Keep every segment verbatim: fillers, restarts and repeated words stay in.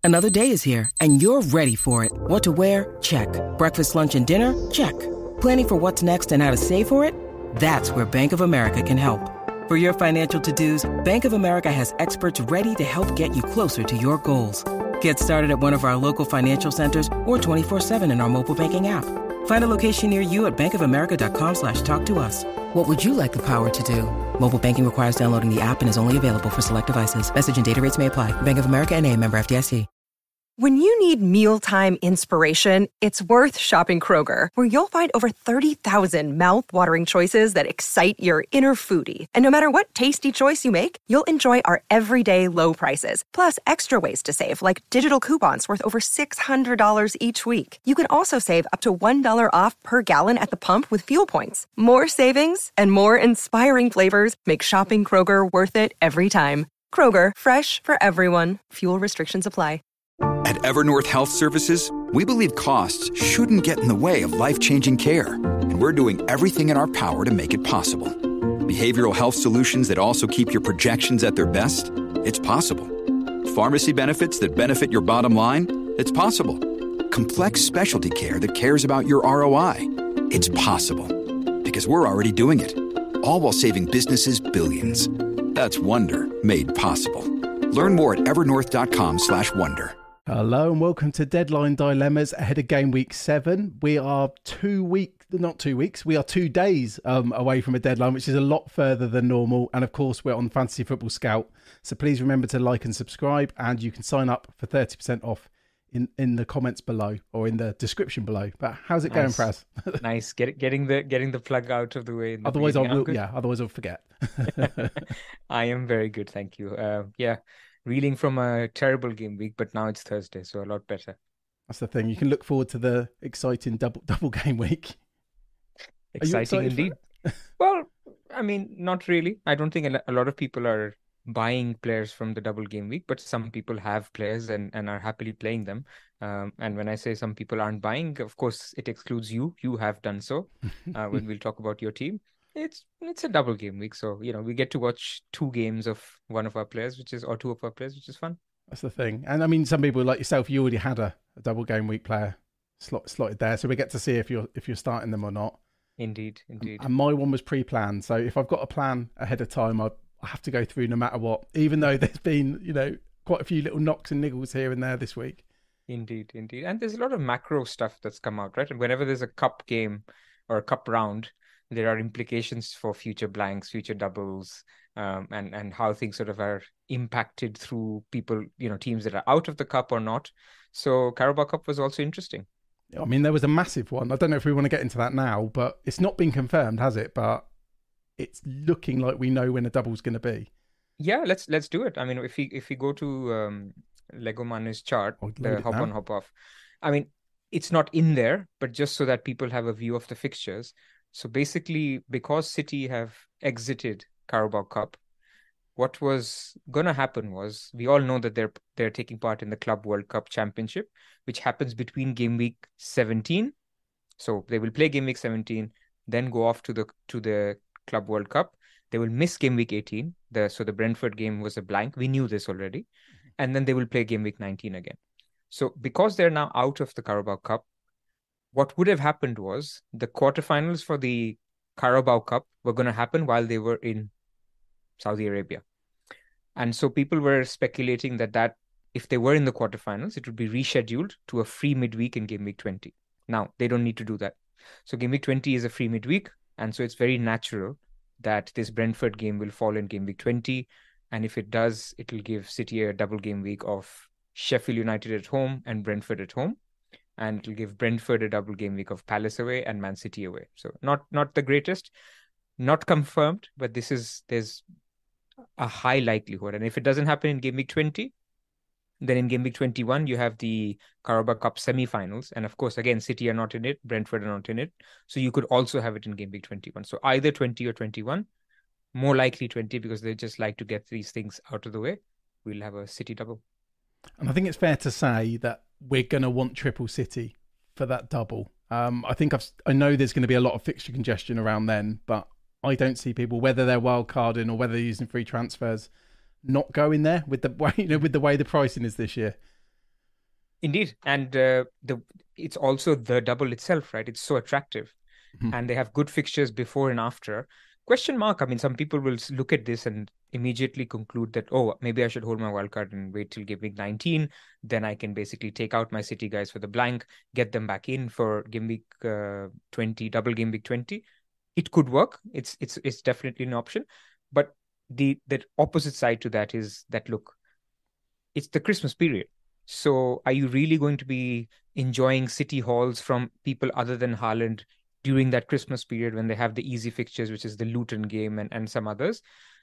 Another day is here, and you're ready for it. What to wear? Check. Breakfast, lunch, and dinner? Check. Planning for what's next and how to save for it? That's where Bank of America can help. For your financial to-dos, Bank of America has experts ready to help get you closer to your goals. Get started at one of our local financial centers or twenty-four seven in our mobile banking app. Find a location near you at bankofamerica.com slash talk to us. What would you like the power to do? Mobile banking requires downloading the app and is only available for select devices. Message and data rates may apply. Bank of America N A, member F D I C. When you need mealtime inspiration, it's worth shopping Kroger, where you'll find over thirty thousand mouth-watering choices that excite your inner foodie. And no matter what tasty choice you make, you'll enjoy our everyday low prices, plus extra ways to save, like digital coupons worth over six hundred dollars each week. You can also save up to one dollar off per gallon at the pump with fuel points. More savings and more inspiring flavors make shopping Kroger worth it every time. Kroger, fresh for everyone. Fuel restrictions apply. At Evernorth Health Services, we believe costs shouldn't get in the way of life-changing care, and we're doing everything in our power to make it possible. Behavioral health solutions that also keep your projections at their best? It's possible. Pharmacy benefits that benefit your bottom line? It's possible. Complex specialty care that cares about your R O I? It's possible. Because we're already doing it. All while saving businesses billions. That's Wonder made possible. Learn more at evernorth.com slash wonder. Hello and welcome to Deadline Dilemmas ahead of game week seven. We are two weeks, not two weeks, we are two days um, away from a deadline, which is a lot further than normal. And of course, we're on Fantasy Football Scout. So please remember to like and subscribe, and you can sign up for thirty percent off in, in the comments below or in the description below. But how's it nice. going, Praz? Nice. Get, getting the getting the plug out of the way. The Otherwise, I will, good. yeah, otherwise I'll forget. I am very good, thank you. Uh, yeah. Reeling from a terrible game week, but now it's Thursday, so a lot better. That's the thing. You can look forward to the exciting double double game week. Exciting indeed. Well, I mean, not really. I don't think a lot of people are buying players from the double game week, but some people have players and, and are happily playing them. Um, and when I say some people aren't buying, of course, it excludes you. You have done so uh, when we'll talk about your team. It's it's a double game week, so you know we get to watch two games of one of our players, which is or two of our players, which is fun. That's the thing, and I mean, some people like yourself, you already had a, a double game week player slot, slotted there, so we get to see if you're if you're starting them or not. Indeed, indeed. And, and my one was pre-planned, so if I've got a plan ahead of time, I I have to go through no matter what, even though there's been you know quite a few little knocks and niggles here and there this week. Indeed, indeed, and there's a lot of macro stuff that's come out, right? And whenever there's a cup game or a cup round, there are implications for future blanks, future doubles, um, and, and how things sort of are impacted through people, you know, teams that are out of the cup or not. So Carabao Cup was also interesting. I mean, there was a massive one. I don't know if we want to get into that now, but it's not been confirmed, has it? But it's looking like we know when a double's going to be. Yeah, let's let's do it. I mean, if we if we go to um, Lego Mane's chart, the hop on, hop off. I mean, it's not in there, but just so that people have a view of the fixtures. So basically, because City have exited Carabao Cup, what was going to happen was, we all know that they're they're taking part in the Club World Cup Championship, which happens between game week seventeen. So they will play game week seventeen, then go off to the to the Club World Cup. They will miss game week eighteen. The so the Brentford game was a blank. We knew this already. And then they will play game week nineteen again. So because they're now out of the Carabao Cup, what would have happened was the quarterfinals for the Carabao Cup were going to happen while they were in Saudi Arabia. And so people were speculating that, that if they were in the quarterfinals, it would be rescheduled to a free midweek in game week twenty. Now, they don't need to do that. So game week twenty is a free midweek. And so it's very natural that this Brentford game will fall in game week twenty. And if it does, it will give City a double game week of Sheffield United at home and Brentford at home. And it will give Brentford a double game week of Palace away and Man City away. So not not the greatest, not confirmed, but this is there's a high likelihood. And if it doesn't happen in game week twenty, then in game week twenty-one, you have the Carabao Cup semi-finals. And of course, again, City are not in it, Brentford are not in it. So you could also have it in game week twenty-one. So either twenty or twenty-one, more likely twenty, because they just like to get these things out of the way. We'll have a City double. And I think it's fair to say that we're going to want triple City for that double. Um, I think I've, I know there's going to be a lot of fixture congestion around then, but I don't see people, whether they're wild carding or whether they're using free transfers, not going there with the way you know with the way the pricing is this year. Indeed. And uh, the it's also the double itself, right? It's so attractive. Mm-hmm. And they have good fixtures before and after. Question mark. I mean, some people will look at this and immediately conclude that, oh, maybe I should hold my wildcard and wait till game week nineteen. Then I can basically take out my City guys for the blank, get them back in for game week uh, twenty, double game week twenty. It could work. It's it's it's definitely an option. But the the opposite side to that is that, look, it's the Christmas period. So are you really going to be enjoying City hauls from people other than Haaland during that Christmas period when they have the easy fixtures, which is the Luton game and, and some others?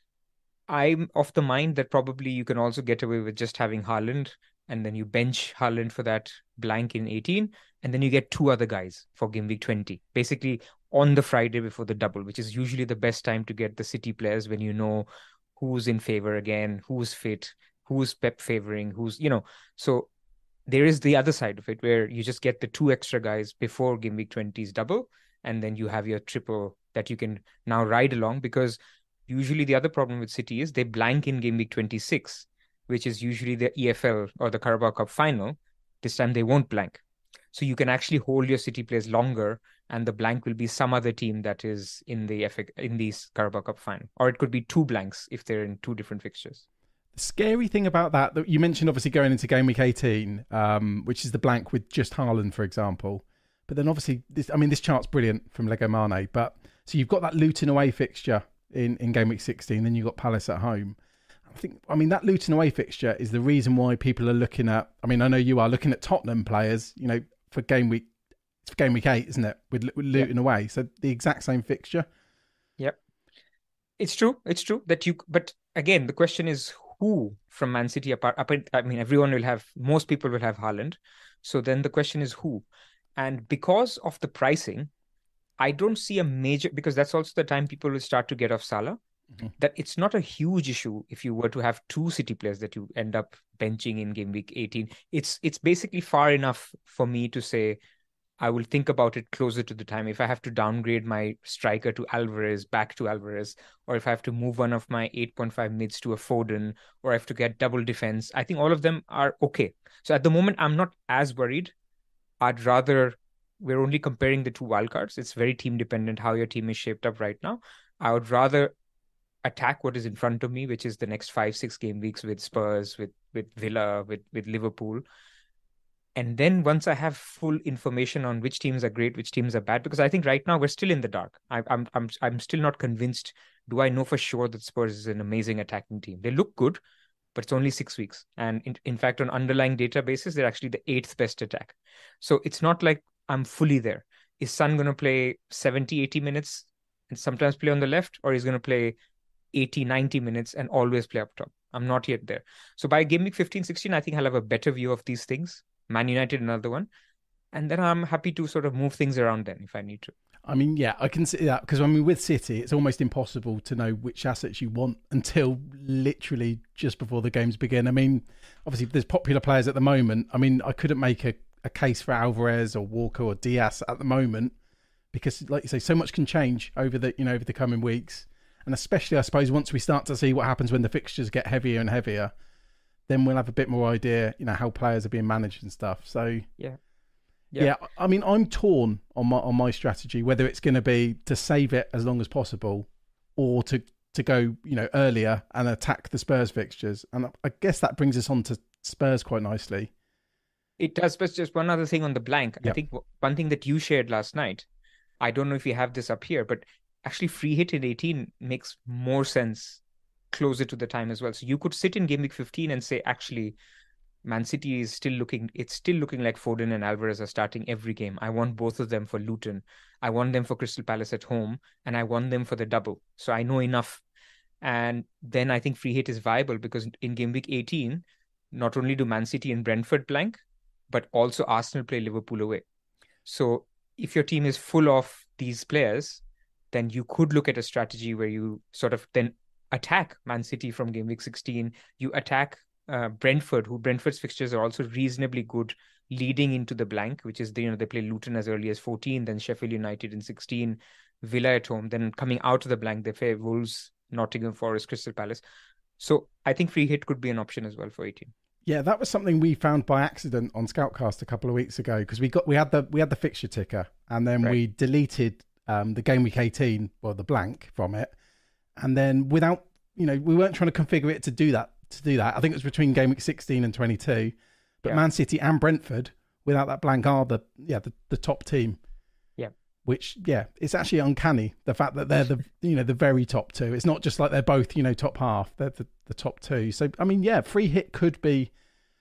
I'm of the mind that probably you can also get away with just having Haaland, and then you bench Haaland for that blank in eighteen, and then you get two other guys for game week twenty, basically on the Friday before the double, which is usually the best time to get the City players when you know who's in favor again, who's fit, who's Pep favoring, who's, you know. So there is the other side of it where you just get the two extra guys before game week twenty's double, and then you have your triple that you can now ride along, because usually the other problem with City is they blank in game week twenty-six, which is usually the E F L or the Carabao Cup final. This time they won't blank. So you can actually hold your City players longer, and the blank will be some other team that is in the F A, in the Carabao Cup final. Or it could be two blanks if they're in two different fixtures. The scary thing about that, that you mentioned obviously going into game week eighteen, um, which is the blank with just Haaland, for example. But then obviously, this, I mean, this chart's brilliant from Lego Mane. But so you've got that Luton away fixture in, in game week sixteen, then you've got Palace at home. I think, I mean, that Luton away fixture is the reason why people are looking at, I mean, I know you are looking at Tottenham players, you know, for game week, it's for game week eight, isn't it? With, with Luton yep. away. So the exact same fixture. Yep. It's true. It's true that you, but again, the question is who from Man City apart, I mean, everyone will have, most people will have Haaland. So then the question is who? And because of the pricing, I don't see a major, because that's also the time people will start to get off Salah, mm-hmm. that it's not a huge issue if you were to have two City players that you end up benching in game week eighteen. It's it's basically far enough for me to say I will think about it closer to the time. If I have to downgrade my striker to Alvarez, back to Alvarez, or if I have to move one of my eight point five mids to a Foden, or I have to get double defense, I think all of them are okay. So at the moment, I'm not as worried. I'd rather, we're only comparing the two wildcards. It's very team dependent how your team is shaped up right now. I would rather attack what is in front of me, which is the next five, six game weeks with Spurs, with, with Villa, with, with Liverpool. And then once I have full information on which teams are great, which teams are bad, because I think right now we're still in the dark. I, I'm I'm I'm still not convinced. Do I know for sure that Spurs is an amazing attacking team? They look good, but it's only six weeks. And in, in fact, on underlying databases, they're actually the eighth best attack. So it's not like I'm fully there. Is Son going to play seventy, eighty minutes and sometimes play on the left, or he's going to play eighty, ninety minutes and always play up top? I'm not yet there. So by game week fifteen, sixteen, I think I'll have a better view of these things. Man United, another one. And then I'm happy to sort of move things around then if I need to. I mean, yeah, I can see that because I mean, with City, it's almost impossible to know which assets you want until literally just before the games begin. I mean, obviously, there's popular players at the moment. I mean, I couldn't make a, a case for Alvarez or Walker or Diaz at the moment because, like you say, so much can change over the you know over the coming weeks, and especially, I suppose, once we start to see what happens when the fixtures get heavier and heavier, then we'll have a bit more idea, you know, how players are being managed and stuff. So yeah. Yeah. yeah, I mean, I'm torn on my on my strategy, whether it's going to be to save it as long as possible or to, to go, you know, earlier and attack the Spurs fixtures. And I guess that brings us on to Spurs quite nicely. It does, but just one other thing on the blank. Yep. I think one thing that you shared last night, I don't know if you have this up here, but actually free hit in eighteen makes more sense closer to the time as well. So you could sit in game week fifteen and say, actually, Man City is still looking, it's still looking like Foden and Alvarez are starting every game. I want both of them for Luton. I want them for Crystal Palace at home, and I want them for the double. So I know enough. And then I think free hit is viable because in game week eighteen, not only do Man City and Brentford blank, but also Arsenal play Liverpool away. So if your team is full of these players, then you could look at a strategy where you sort of then attack Man City from game week sixteen. You attack Uh, Brentford, who Brentford's fixtures are also reasonably good leading into the blank, which is, the, you know, they play Luton as early as fourteen, then Sheffield United in sixteen, Villa at home, then coming out of the blank, they play Wolves, Nottingham Forest, Crystal Palace. So I think free hit could be an option as well for eighteen. Yeah, that was something we found by accident on Scoutcast a couple of weeks ago because we got we had the we had the fixture ticker and then right. we deleted um, the game week eighteen, well the blank from it, and then without you know we weren't trying to configure it to do that to do that. I think it was between game week sixteen and twenty-two, but yeah. Man City and Brentford without that blank are the yeah the, the top team. Yeah, which yeah, it's actually uncanny the fact that they're the you know the very top two. It's not just like they're both you know top half. They're the, the top two. So I mean yeah, free hit could be.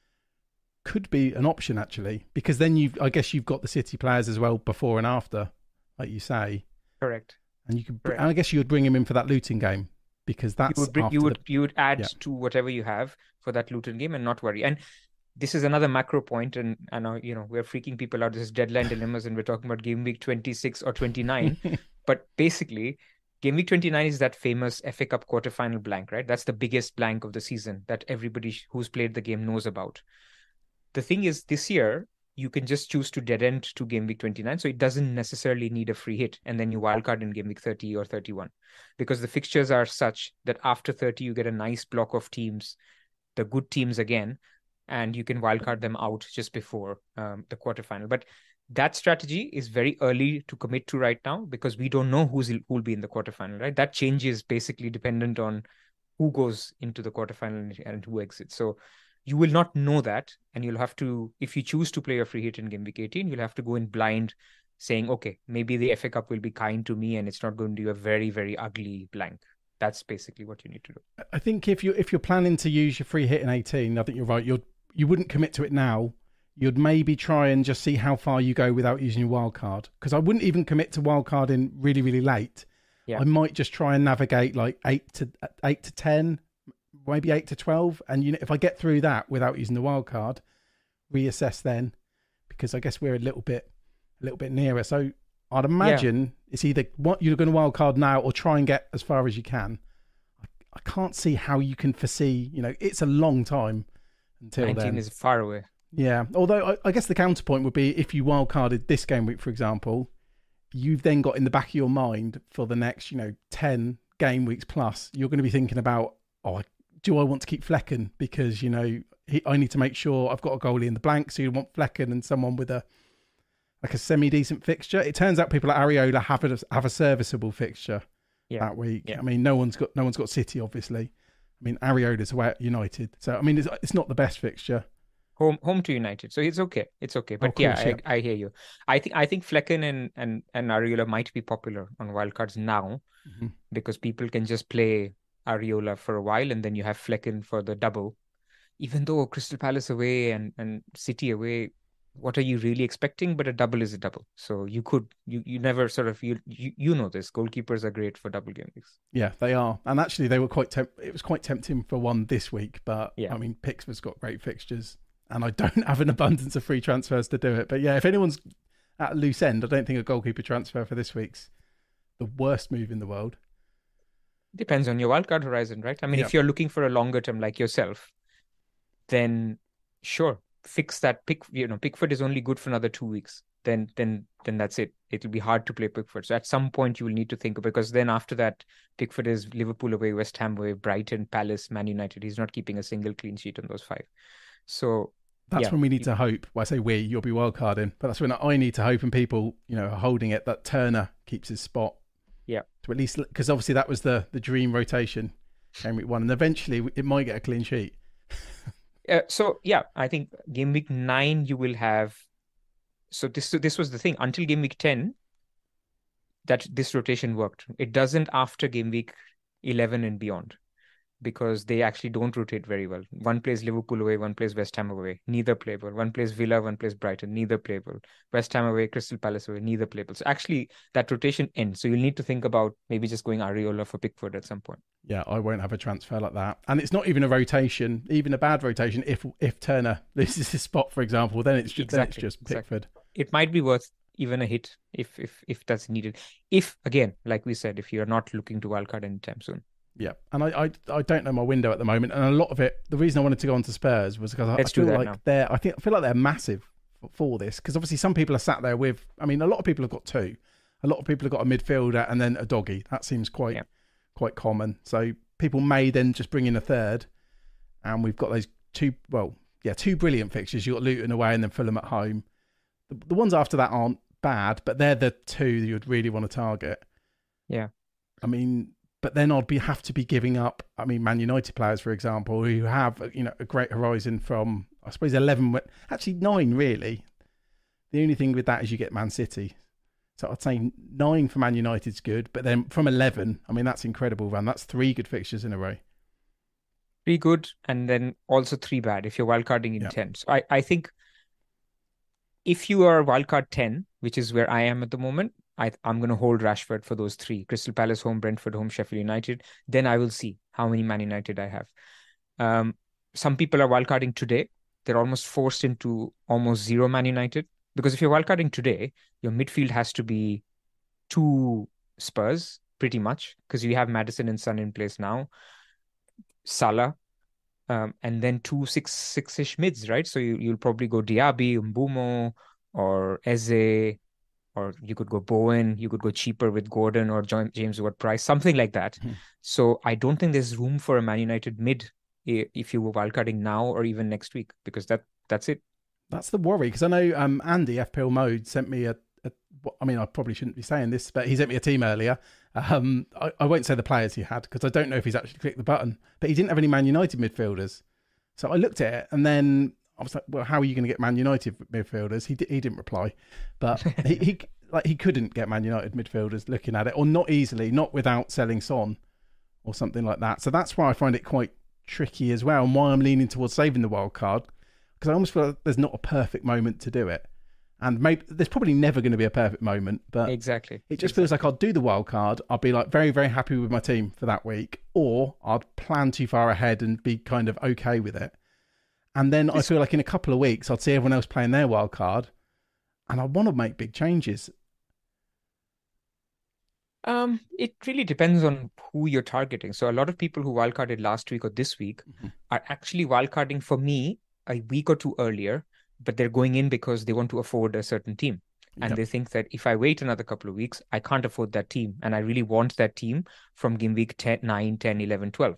could be an option actually, because then you've I guess you've got the City players as well before and after, like you say. Correct. And you could, Correct. and I guess you would bring him in for that Luton game because that's you would bring, you would the, you would add yeah. to whatever you have for that Luton game and not worry. And this is another macro point, and and uh, you know we're freaking people out. This is deadline dilemmas, and we're talking about game week twenty-six or twenty-nine. But basically, game week twenty-nine is that famous F A Cup quarterfinal blank, right? That's the biggest blank of the season that everybody who's played the game knows about. The thing is, this year, you can just choose to dead end to game week twenty-nine. So it doesn't necessarily need a free hit. And then you wildcard in game week thirty or thirty-one. Because the fixtures are such that after thirty, you get a nice block of teams, the good teams again, and you can wildcard them out just before um, the quarterfinal. But that strategy is very early to commit to right now because we don't know who's who will be in the quarterfinal, right? That changes basically dependent on who goes into the quarterfinal and who exits. So you will not know that, and you'll have to, if you choose to play a free hit in game week eighteen, you'll have to go in blind saying, okay, maybe the F A Cup will be kind to me and it's not going to be a very, very ugly blank. That's basically what you need to do. I think if, you, if you're planning to use your free hit in eighteen, I think you're right. You'd, you wouldn't commit to it now. You'd maybe try and just see how far you go without using your wild card. Because I wouldn't even commit to wild card in really, really late. Yeah. I might just try and navigate like eight to eight to ten, maybe eight to twelve. And you know, if I get through that without using the wild card, reassess then, because I guess we're a little bit, a little bit nearer. So I'd imagine yeah. it's either what you're going to wild card now or try and get as far as you can. I, I can't see how you can foresee, you know, it's a long time until nineteen then. Is far away. Yeah. Although I, I guess the counterpoint would be if you wild carded this game week, for example, you've then got in the back of your mind for the next, you know, ten game weeks plus, you're going to be thinking about, oh, do I want to keep Flecken? Because, you know, he, I need to make sure I've got a goalie in the blank. So you want Flecken and someone with a, like a semi-decent fixture. It turns out people at Areola have a, have a serviceable fixture yeah. that week. Yeah. I mean, no one's got, no one's got City, obviously. I mean, Areola's away at United. So, I mean, it's, it's not the best fixture. Home, home to United, so it's okay. It's okay, but course, yeah, yeah. I, I hear you. I think I think Flecken and and and Areola might be popular on wildcards now mm-hmm. because people can just play Areola for a while and then you have Flecken for the double. Even though Crystal Palace away and and City away, what are you really expecting? But a double is a double, so you could you you never sort of you you, you know this. Goalkeepers are great for double game weeks. Yeah, they are, and actually they were quite. Temp- it was quite tempting for one this week, but yeah. I mean, Pickford's got great fixtures. And I don't have an abundance of free transfers to do it. But yeah, if anyone's at a loose end, I don't think a goalkeeper transfer for this week's the worst move in the world. Depends on your wildcard horizon, right? I mean, yeah. if you're looking for a longer term like yourself, then sure, fix that. Pick, you know, Pickford is only good for another two weeks. Then, then, then that's it. It'll be hard to play Pickford. So at some point you will need to think, because then after that, Pickford is Liverpool away, West Ham away, Brighton, Palace, Man United. He's not keeping a single clean sheet on those five. So that's yeah. when we need to hope. Well, I say we, you'll be wildcarding, but that's when I need to hope, and people, you know, are holding it, that Turner keeps his spot. Yeah. To at least, because obviously that was the the dream rotation, game week one, and eventually it might get a clean sheet. uh, so yeah, I think game week nine you will have. So this so this was the thing until game week ten. That this rotation worked. It doesn't after game week eleven and beyond. Because they actually don't rotate very well. One plays Liverpool away, one plays West Ham away. Neither play well. One plays Villa, one plays Brighton. Neither play well. West Ham away, Crystal Palace away. Neither play well. So actually, that rotation ends. So you'll need to think about maybe just going Areola for Pickford at some point. Yeah, I won't have a transfer like that. And it's not even a rotation, even a bad rotation. If if Turner loses his spot, for example, then it's just, exactly. then it's just Pickford. Exactly. It might be worth even a hit if if if that's needed. If, again, like we said, if you're not looking to wildcard anytime soon. Yeah, and I, I I don't know my window at the moment, and a lot of it. The reason I wanted to go on to Spurs was because I, I feel like now. they're. I think I feel like they're massive for, for this, because obviously some people are sat there with. I mean, a lot of people have got two. A lot of people have got a midfielder and then a doggy. That seems quite yeah. quite common. So people may then just bring in a third, and we've got those two. Well, yeah, two brilliant fixtures. You've got Luton away and then Fulham at home. The, the ones after that aren't bad, but they're the two you'd really want to target. Yeah. I mean, but then I'd be have to be giving up, I mean, Man United players, for example, who have, you know, a great horizon from, I suppose, eleven, actually nine, really. The only thing with that is you get Man City. So I'd say nine for Man United's good, but then from eleven, I mean, that's incredible, Van. That's three good fixtures in a row. Three good, and then also three bad if you're wildcarding in yeah. ten. So I, I think if you are wildcard ten, which is where I am at the moment, I, I'm going to hold Rashford for those three. Crystal Palace home, Brentford home, Sheffield United. Then I will see how many Man United I have. Um, some people are wildcarding today. They're almost forced into almost zero Man United. Because if you're wildcarding today, your midfield has to be two Spurs, pretty much. Because you have Maddison and Son in place now. Salah. Um, and then two six, six-ish mids, right? So you, you'll probably go Diaby, Mbeumo, or Eze, or you could go Bowen, you could go cheaper with Gordon or James Ward-Prowse, something like that. Hmm. So I don't think there's room for a Man United mid if you were wildcarding now or even next week, because that that's it. That's the worry, because I know um, Andy, F P L Mode, sent me a, a, I mean, I probably shouldn't be saying this, but he sent me a team earlier. Um, I, I won't say the players he had, because I don't know if he's actually clicked the button, but he didn't have any Man United midfielders. So I looked at it, and then I was like, well, how are you going to get Man United midfielders? He he didn't reply, but he, he like he couldn't get Man United midfielders looking at it, or not easily, not without selling Son or something like that. So that's why I find it quite tricky as well, and why I'm leaning towards saving the wild card, because I almost feel like there's not a perfect moment to do it. And maybe there's probably never going to be a perfect moment, but exactly, it just exactly. feels like I'll do the wild card. I'll be like very, very happy with my team for that week, or I'd plan too far ahead and be kind of okay with it. And then I feel like in a couple of weeks, I'd see everyone else playing their wild card, and I want to make big changes. Um, it really depends on who you're targeting. So a lot of people who wildcarded last week or this week mm-hmm. are actually wildcarding for me a week or two earlier, but they're going in because they want to afford a certain team. And yep. they think that if I wait another couple of weeks, I can't afford that team. And I really want that team from game week ten, nine, ten, eleven, twelve.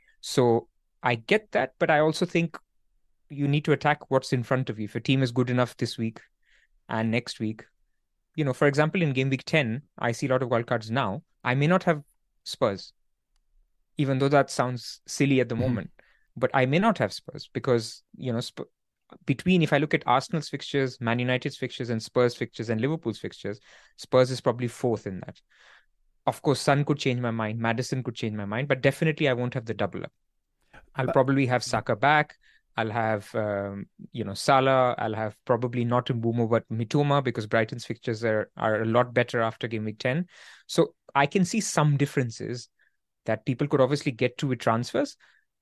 So I get that, but I also think you need to attack what's in front of you. If a team is good enough this week and next week, you know, for example, in game week ten, I see a lot of wildcards now. I may not have Spurs, even though that sounds silly at the mm-hmm. moment. But I may not have Spurs because, you know, Sp- between, if I look at Arsenal's fixtures, Man United's fixtures, and Spurs fixtures and Liverpool's fixtures, Spurs is probably fourth in that. Of course, Son could change my mind. Maddison could change my mind. But definitely I won't have the double up. I'll but- probably have Saka back. I'll have, um, you know, Salah. I'll have probably not Mbeumo, but Mitoma, because Brighton's fixtures are, are a lot better after game week ten. So I can see some differences that people could obviously get to with transfers,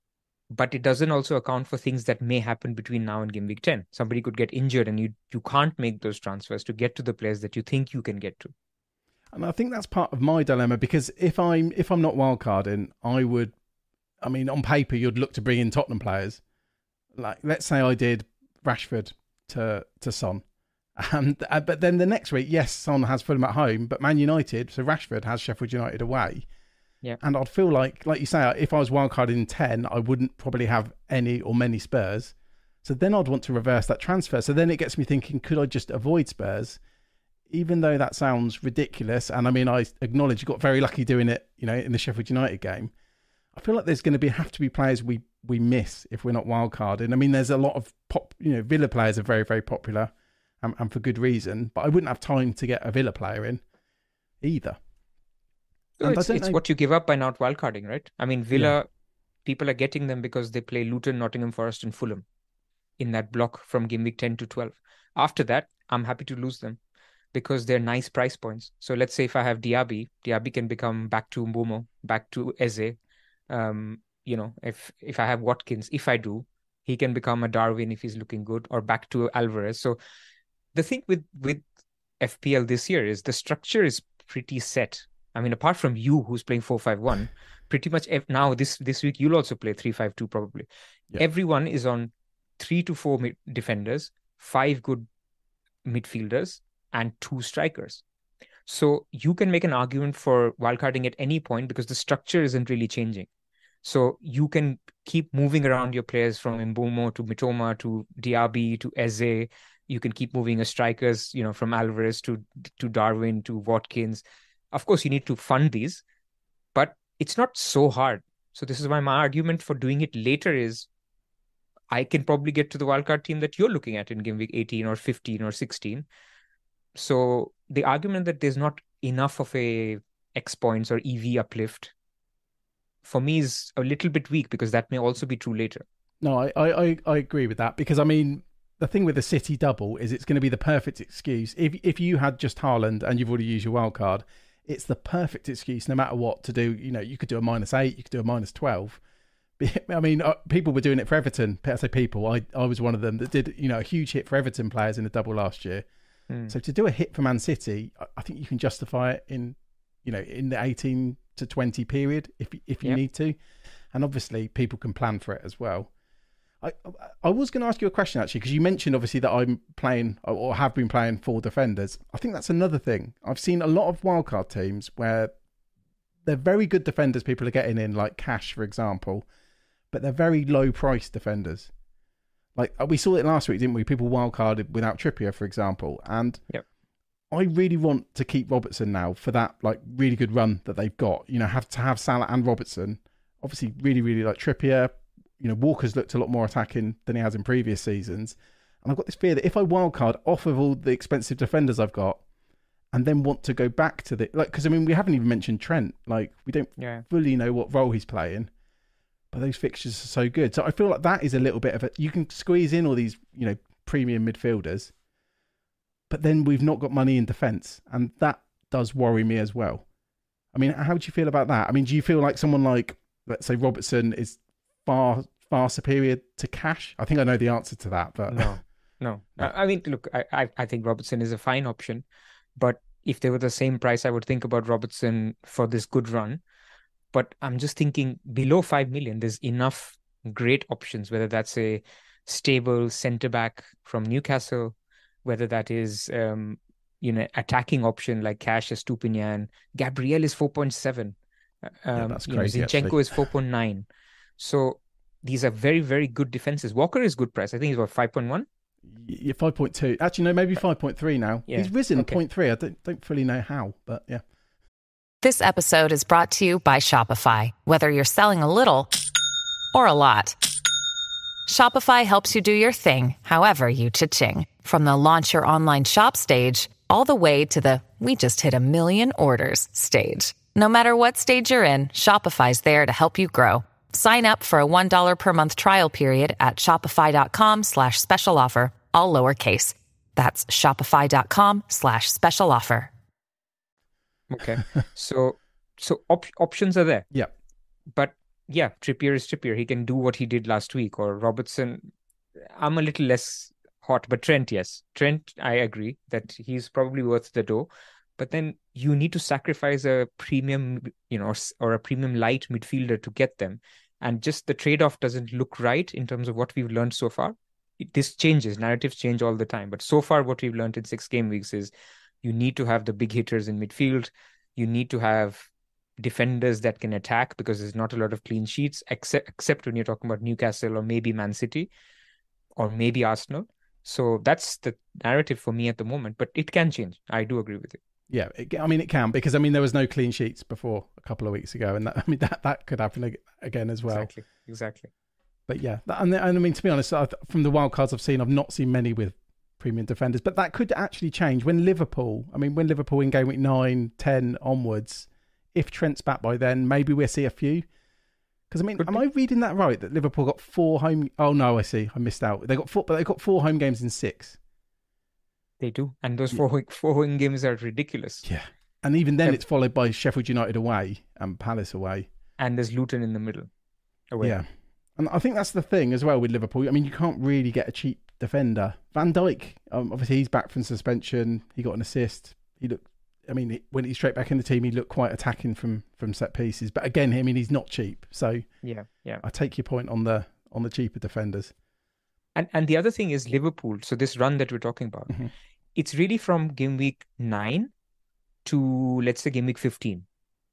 but it doesn't also account for things that may happen between now and game week ten. Somebody could get injured and you you can't make those transfers to get to the players that you think you can get to. And I think that's part of my dilemma, because if I'm if I'm not wildcarding, I would, I mean, on paper, you'd look to bring in Tottenham players. Like, let's say I did Rashford to to Son, and uh, but then the next week, yes, Son has Fulham at home, but Man United, so Rashford has Sheffield United away. Yeah, and I'd feel like, like you say, if I was wildcarded in ten, I wouldn't probably have any or many Spurs. So then I'd want to reverse that transfer. So then it gets me thinking, could I just avoid Spurs? Even though that sounds ridiculous, and I mean, I acknowledge you got very lucky doing it, you know, in the Sheffield United game. I feel like there's going to be have to be players we we miss if we're not wildcarding. I mean, there's a lot of pop, you know, Villa players are very, very popular, and, and for good reason. But I wouldn't have time to get a Villa player in either. So it's it's know... what you give up by not wildcarding, right? I mean, Villa, yeah. people are getting them because they play Luton, Nottingham Forest, and Fulham in that block from game week ten to twelve. After that, I'm happy to lose them because they're nice price points. So let's say if I have Diaby, Diaby can become back to Mbeumo, back to Eze. Um, you know, if if I have Watkins, if I do, he can become a Darwin if he's looking good, or back to Alvarez. So the thing with with F P L this year is the structure is pretty set. I mean, apart from you, who's playing four five one, pretty much ev- now this this week you'll also play three five two probably. Yeah. Everyone is on three to four mid- defenders, five good midfielders, and two strikers. So you can make an argument for wildcarding at any point because the structure isn't really changing. So you can keep moving around your players from Mbeumo to Mitoma to Diaby to Eze. You can keep moving your strikers, you know, from Alvarez to to Darwin to Watkins. Of course, you need to fund these, but it's not so hard. So this is why my argument for doing it later is I can probably get to the wildcard team that you're looking at in game week eighteen or fifteen or sixteen. So the argument that there's not enough of a X points or E V uplift for me is a little bit weak, because that may also be true later. No, I, I, I agree with that, because I mean, the thing with the City double is it's going to be the perfect excuse. If if you had just Haaland and you've already used your wild card, it's the perfect excuse no matter what to do. You know, you could do a minus eight, you could do a minus twelve. I mean, people were doing it for Everton. I say people, I, I was one of them that did, you know, a huge hit for Everton players in the double last year. Mm. So to do a hit for Man City, I think you can justify it in, you know, in the eighteen to twenty period if if you yep. need to. And obviously people can plan for it as well. I I was going to ask you a question actually, because you mentioned obviously that I'm playing or have been playing four defenders. I think that's another thing. I've seen a lot of wildcard teams where they're very good defenders people are getting in, like Cash, for example, but they're very low price defenders. Like we saw it last week, didn't we? People wildcarded without Trippier, for example. And yep. I really want to keep Robertson now for that like really good run that they've got. You know, have to have Salah and Robertson. Obviously, really, really like Trippier. You know, Walker's looked a lot more attacking than he has in previous seasons. And I've got this fear that if I wildcard off of all the expensive defenders I've got and then want to go back to the... like, because, I mean, we haven't even mentioned Trent. Like, we don't yeah. fully know what role he's playing. But those fixtures are so good. So I feel like that is a little bit of a... you can squeeze in all these, you know, premium midfielders, but then we've not got money in defence. And that does worry me as well. I mean, how do you feel about that? I mean, do you feel like someone like, let's say, Robertson is far far superior to Cash? I think I know the answer to that, but no, no. I mean, look, I, I I think Robertson is a fine option, but if they were the same price, I would think about Robertson for this good run. But I'm just thinking below five million, there's enough great options. Whether that's a stable centre back from Newcastle, whether that is um you know attacking option like Cash, Estupiñán, Gabriel is four point seven. Um, yeah, that's crazy. You know, Zinchenko actually. is four point nine. So these are very, very good defenses. Walker is good price. I think he's what, five point one? Yeah, five point two. Actually, no, maybe five point three now. Yeah. He's risen okay. zero point three. I don't, don't fully know how, but yeah. This episode is brought to you by Shopify. Whether you're selling a little or a lot, Shopify helps you do your thing, however you cha-ching. From the launch your online shop stage, all the way to the we just hit a million orders stage. No matter what stage you're in, Shopify's there to help you grow. Sign up for a one dollar per month trial period at shopify.com slash special offer, all lowercase. That's shopify.com slash special offer. Okay. So so op- options are there. Yeah. But yeah, Trippier is Trippier. He can do what he did last week. Or Robertson, I'm a little less hot. But Trent, yes. Trent, I agree that he's probably worth the dough. But then you need to sacrifice a premium, you know, or, or a premium light midfielder to get them. And just the trade-off doesn't look right in terms of what we've learned so far. It, this changes. Narratives change all the time. But so far, what we've learned in six game weeks is you need to have the big hitters in midfield. You need to have defenders that can attack, because there's not a lot of clean sheets, except, except when you're talking about Newcastle or maybe Man City or maybe Arsenal. So that's the narrative for me at the moment. But it can change. I do agree with it. Yeah, it, I mean, it can, because, I mean, there was no clean sheets before a couple of weeks ago. And that, I mean, that, that could happen again as well. Exactly, exactly. But yeah, that, and, and I mean, to be honest, from the wild cards I've seen, I've not seen many with premium defenders. But that could actually change when Liverpool, I mean, when Liverpool in game week nine, ten onwards, if Trent's back by then, maybe we'll see a few. Because, I mean, could am be. I reading that right, that Liverpool got four home... Oh, no, I see. I missed out. They got four, but they got four home games in six. They do. And those four, four home games are ridiculous. Yeah. And even then, yeah. It's followed by Sheffield United away and Palace away. And there's Luton in the middle away. Yeah. And I think that's the thing as well with Liverpool. I mean, you can't really get a cheap defender. Van Dijk, um, obviously, he's back from suspension. He got an assist. He looked, I mean, when he's straight back in the team, he looked quite attacking from, from set pieces. But again, I mean, he's not cheap. So yeah, yeah. I take your point on the on the cheaper defenders. And and the other thing is Liverpool. So this run that we're talking about, mm-hmm. it's really from game week nine to, let's say, game week fifteen.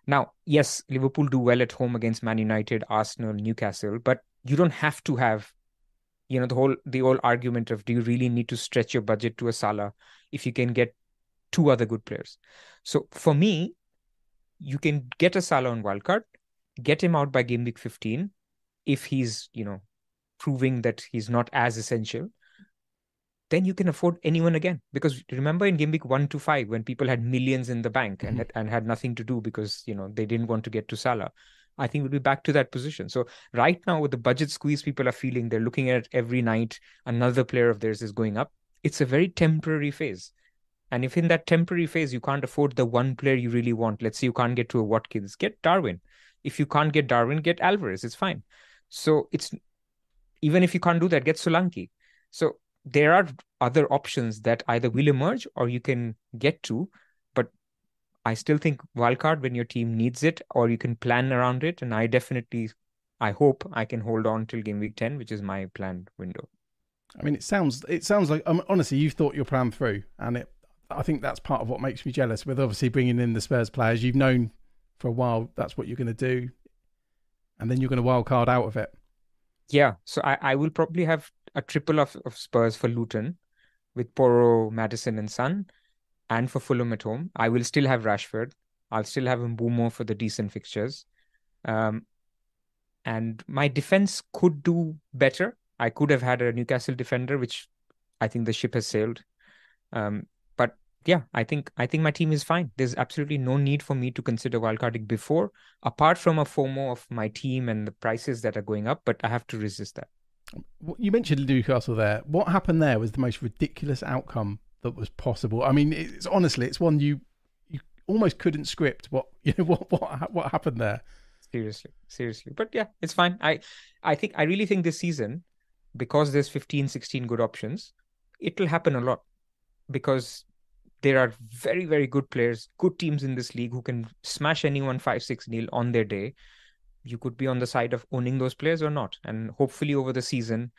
Now, yes, Liverpool do well at home against Man United, Arsenal, Newcastle, but you don't have to have, you know, the whole the whole argument of do you really need to stretch your budget to a Salah if you can get two other good players. So for me, you can get a Salah on wildcard, get him out by game week fifteen if he's, you know, proving that he's not as essential. Then you can afford anyone again. Because remember in game week one to five, when people had millions in the bank mm-hmm. and, and had nothing to do because, you know, they didn't want to get to Salah, I think we'll be back to that position. So right now with the budget squeeze people are feeling, they're looking at it every night, another player of theirs is going up. It's a very temporary phase. And if in that temporary phase, you can't afford the one player you really want, let's say you can't get to a Watkins, get Darwin. If you can't get Darwin, get Alvarez. It's fine. So it's, even if you can't do that, get Solanke. So there are other options that either will emerge or you can get to, but I still think wildcard when your team needs it, or you can plan around it. And I definitely, I hope I can hold on till game week ten, which is my planned window. I mean, it sounds, it sounds like, um, honestly, you've thought your plan through, and it, I think that's part of what makes me jealous with obviously bringing in the Spurs players. You've known for a while that's what you're going to do, and then you're going to wildcard out of it. Yeah, so I, I will probably have a triple of, of Spurs for Luton with Porro, Maddison and Son, and for Fulham at home. I will still have Rashford. I'll still have Mbeumo for the decent fixtures. Um, and my defense could do better. I could have had a Newcastle defender, which I think the ship has sailed. Um, but yeah, I think I think my team is fine. There's absolutely no need for me to consider wildcarding before, apart from a FOMO of my team and the prices that are going up, but I have to resist that. You mentioned Newcastle there. What happened there was the most ridiculous outcome that was possible. I mean, it's honestly, it's one you you almost couldn't script. What you know, what what what happened there? Seriously, seriously. But yeah, it's fine. I I think I really think this season, because there's fifteen, sixteen good options, it will happen a lot because there are very, very good players, good teams in this league who can smash anyone five six nil on their day. You could be on the side of owning those players or not. And hopefully over the season,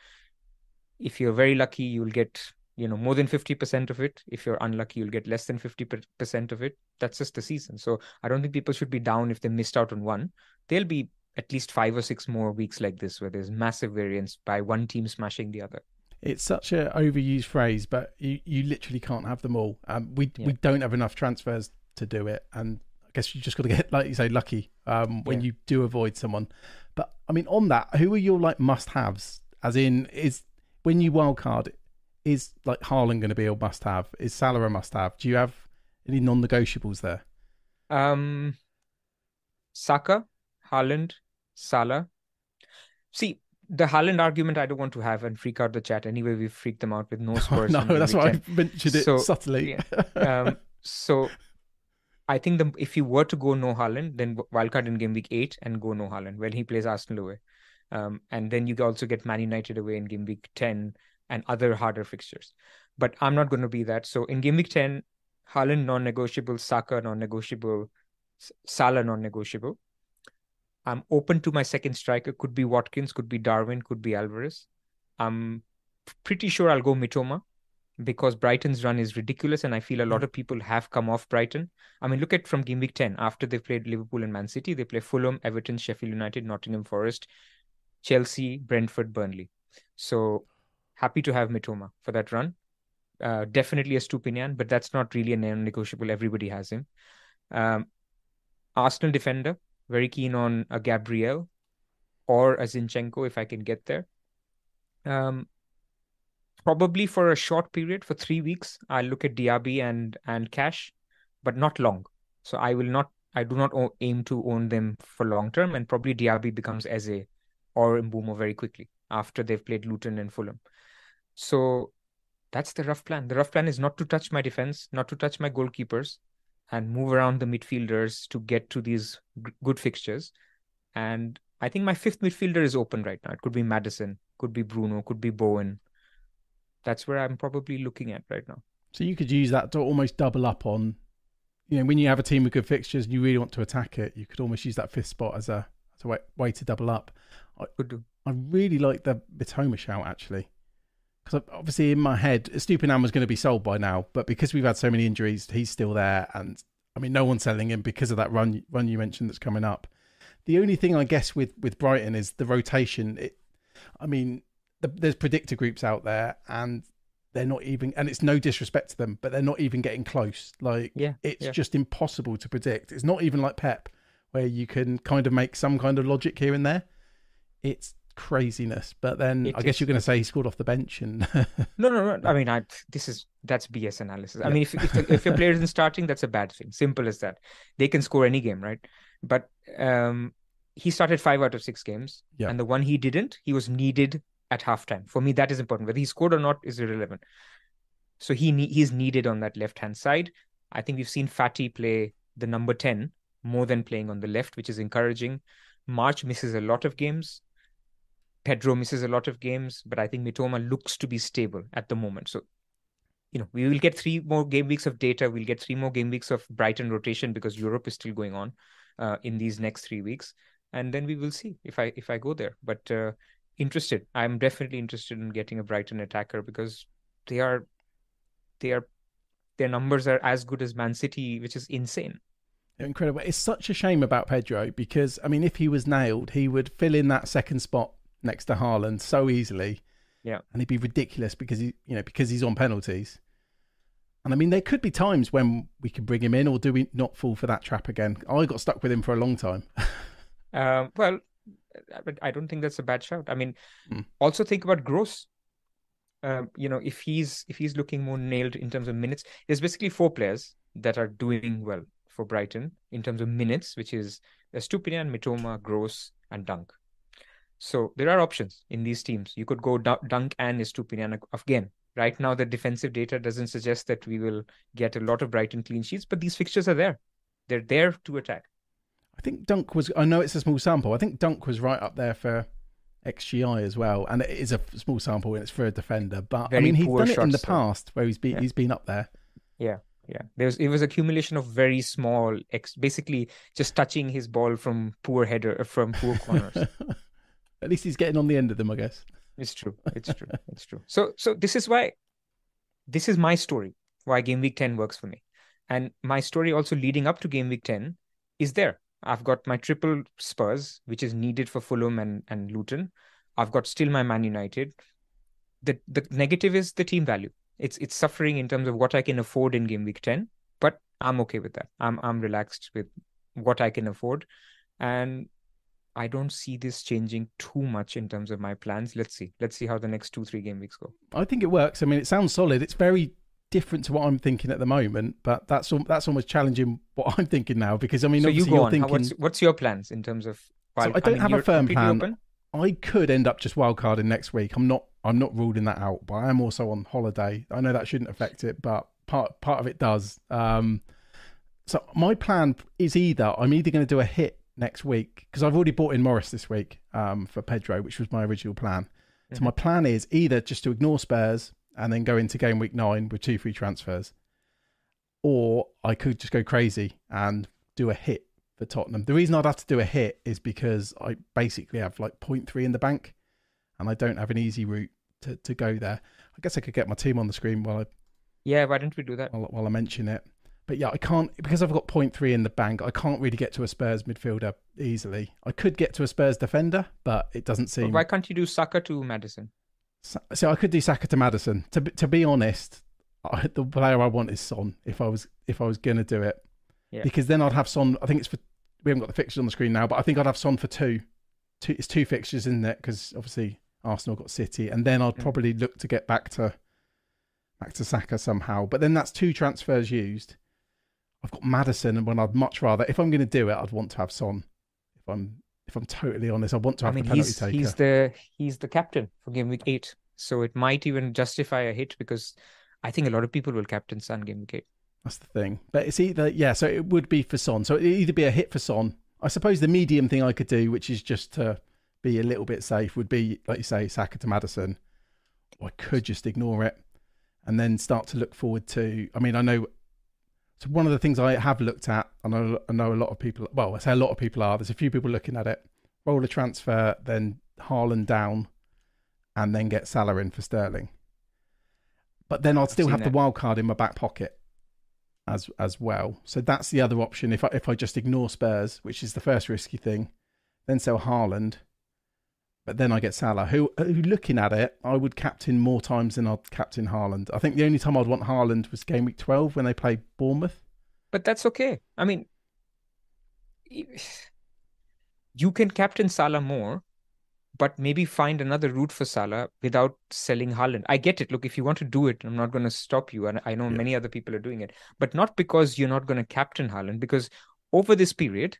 if you're very lucky, you'll get, you know, more than fifty percent of it. If you're unlucky, you'll get less than fifty percent of it. That's just the season. So I don't think people should be down if they missed out on one. There'll be at least five or six more weeks like this where there's massive variance by one team smashing the other. It's such an overused phrase, but you, you literally can't have them all. Um, we yeah. we don't have enough transfers to do it. And I guess you just got to get, like you say, lucky um, when yeah. you do avoid someone. But I mean, on that, who are your like must-haves? As in, is when you wildcard, is like Haaland going to be a must-have? Is Salah a must-have? Do you have any non-negotiables there? Um, Saka, Haaland, Salah. See, the Haaland argument I don't want to have and freak out the chat. Anyway, we've freaked them out with no Spurs. No, that's why I mentioned it so, subtly. Yeah. Um, so I think the, if you were to go no Haaland, then wildcard in game week eight and go no Haaland when he plays Arsenal away. Um, and then you also get Man United away in game week ten and other harder fixtures. But I'm not going to be that. So in game week ten, Haaland non-negotiable, Saka non-negotiable, Salah non-negotiable. I'm open to my second striker. Could be Watkins, could be Darwin, could be Alvarez. I'm pretty sure I'll go Mitoma because Brighton's run is ridiculous and I feel a lot of people have come off Brighton. I mean, look at from game week ten. After they've played Liverpool and Man City, they play Fulham, Everton, Sheffield United, Nottingham Forest, Chelsea, Brentford, Burnley. So happy to have Mitoma for that run. Uh, definitely a Stupinian, but that's not really a non-negotiable. Everybody has him. Um, Arsenal defender. Very keen on a Gabriel or a Zinchenko if I can get there. Um, probably for a short period, for three weeks, I'll look at Diaby and and Cash, but not long. So I will not, I do not o- aim to own them for long term, and probably Diaby becomes Eze or Mbeumo very quickly after they've played Luton and Fulham. So that's the rough plan. The rough plan is not to touch my defense, not to touch my goalkeepers, and move around the midfielders to get to these g- good fixtures. And I think my fifth midfielder is open right now. It could be Maddison, could be Bruno, could be Bowen. That's where I'm probably looking at right now. So you could use that to almost double up on, you know, when you have a team with good fixtures and you really want to attack it, you could almost use that fifth spot as a, as a way, way to double up. I, could do. I really like the Mitoma shout, actually. Because obviously in my head, Estupiñán was going to be sold by now, but because we've had so many injuries, he's still there. And I I mean, no one's selling him because of that run run you mentioned that's coming up. The only thing I guess with, with Brighton is the rotation. It, I mean, the, there's predictor groups out there, and they're not even, and it's no disrespect to them, but they're not even getting close. Like, yeah, it's yeah. just impossible to predict. It's not even like Pep, where you can kind of make some kind of logic here and there. It's craziness. But then it I guess is. You're going to say he scored off the bench and no no no I mean I this is that's B S analysis. I yeah. mean if if, the, if your player isn't starting, that's a bad thing. Simple as that. They can score any game, right? But um he started five out of six games, yeah. and the one he didn't, he was needed at halftime. For me, that is important. Whether he scored or not is irrelevant. So he he's needed on that left hand side. I think we've seen Fatty play the number ten more than playing on the left, which is encouraging. March misses a lot of games. Pedro misses a lot of games, but I think Mitoma looks to be stable at the moment. So, you know, we will get three more game weeks of data. We'll get three more game weeks of Brighton rotation because Europe is still going on uh, in these next three weeks. And then we will see if I if I go there. But uh, interested. I'm definitely interested in getting a Brighton attacker because they are, they are, their numbers are as good as Man City, which is insane. Incredible. It's such a shame about Pedro because, I mean, if he was nailed, he would fill in that second spot next to Haaland so easily. Yeah. And he'd be ridiculous because he, you know, because he's on penalties. And I mean, there could be times when we could bring him in, or do we not fall for that trap again? I got stuck with him for a long time. uh, well, I don't think that's a bad shout. I mean, mm. also think about Gross. Uh, you know, if he's if he's looking more nailed in terms of minutes, there's basically four players that are doing well for Brighton in terms of minutes, which is Estupiñán, Mitoma, Gross, and Dunk. So there are options in these teams. You could go Dunk and Estupiñán again. Right now, the defensive data doesn't suggest that we will get a lot of Brighton clean sheets, but these fixtures are there. They're there to attack. I think Dunk was, I know it's a small sample, I think Dunk was right up there for X G I as well. And it is a small sample and it's for a defender. But Very I mean, he's done it in the though. past where he's been, yeah. he's been up there. Yeah. Yeah, there's it was accumulation of very small, ex, basically just touching his ball from poor header, from poor corners. At least he's getting on the end of them, I guess. It's true. It's true. It's true. So, so this is why, this is my story, why Game Week ten works for me. And my story also leading up to Game Week ten is there. I've got my triple Spurs, which is needed for Fulham and, and Luton. I've got still my Man United. The the negative is the team value. It's it's suffering in terms of what I can afford in Game Week ten, but I'm okay with that. I'm I'm relaxed with what I can afford. And I don't see this changing too much in terms of my plans. Let's see. Let's see how the next two, three game weeks go. I think it works. I mean, it sounds solid. It's very different to what I'm thinking at the moment, but that's that's almost challenging what I'm thinking now because, I mean, so obviously you go you're on. thinking... How, what's, what's your plans in terms of... Wild... So I don't I mean, have a firm plan. Open? I could end up just wildcarding next week. I'm not I'm not ruling that out, but I am also on holiday. I know that shouldn't affect it, but part part of it does. Um, so my plan is either I'm either going to do a hit next week because I've already bought in Morris this week um, for Pedro, which was my original plan. Mm-hmm. So my plan is either just to ignore Spurs and then go into game week nine with two free transfers, or I could just go crazy and do a hit for Tottenham. The reason I'd have to do a hit is because I basically have like zero point three in the bank and I don't have an easy route to, to go there. I guess I could get my team on the screen while I yeah why don't we do that while, while I mention it. But yeah, I can't, because I've got zero point three in the bank, I can't really get to a Spurs midfielder easily. I could get to a Spurs defender, but it doesn't seem... But why can't you do Saka to Maddison? So, so I could do Saka to Maddison. To to be honest, I, the player I want is Son, if I was if I was going to do it. Yeah. Because then I'd have Son, I think it's for... We haven't got the fixtures on the screen now, but I think I'd have Son for two. two it's two fixtures, isn't it? Because obviously Arsenal got City. And then I'd mm. probably look to get back to back to Saka somehow. But then that's two transfers used. I've got Maddison, and when I'd much rather, if I'm going to do it, I'd want to have Son. If I'm, if I'm totally honest, I want to have I mean, the penalty he's, taker. He's the he's the captain for game week eight, so it might even justify a hit because I think a lot of people will captain Son game week eight. That's the thing, but it's either yeah, so it would be for Son. So it'd either be a hit for Son. I suppose the medium thing I could do, which is just to be a little bit safe, would be like you say, Saka to Maddison. Or I could just ignore it and then start to look forward to. I mean, I know. So one of the things I have looked at, and I know, I know a lot of people, well, I say a lot of people are, there's a few people looking at it, roll a transfer, then Haaland down, and then get Salah in for Sterling. But then I'd still have that. the wild card in my back pocket. as as well. So that's the other option. If I, if I just ignore Spurs, which is the first risky thing, then sell Haaland, but then I get Salah, who, who looking at it, I would captain more times than I'd captain Haaland. I think the only time I'd want Haaland was game week twelve when they played Bournemouth. But that's okay. I mean, you can captain Salah more, but maybe find another route for Salah without selling Haaland. I get it. Look, if you want to do it, I'm not going to stop you. And I know yeah. many other people are doing it, but not because you're not going to captain Haaland, because over this period,